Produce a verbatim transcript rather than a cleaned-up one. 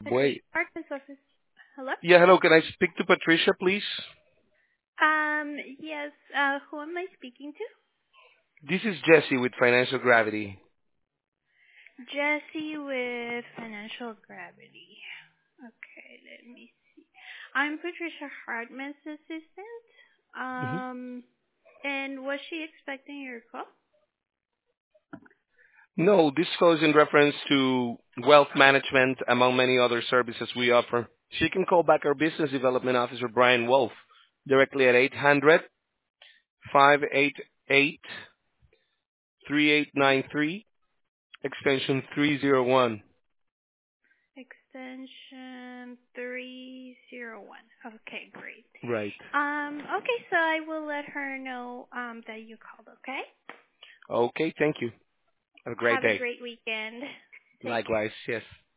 Patricia Wait. Martin's office. Hello? Yeah, hello. Can I speak to Patricia, please? Um, yes, uh, who am I speaking to? This is Jesse with Financial Gravity. Jesse with Financial Gravity. Okay, let me see. I'm Patricia Hartman's assistant. hmm Um, and was she expecting your call? No, this call is in reference to wealth management, among many other services we offer. She can call back our Business Development Officer, Brian Wolf, directly at eight hundred, five eight eight, three eight nine three, extension three zero one. Extension three zero one. Okay, great. Right. Um, okay, so I will let her know um that you called, okay? Okay, thank you. Have a great Have a day. great weekend. Take care. Likewise, yes.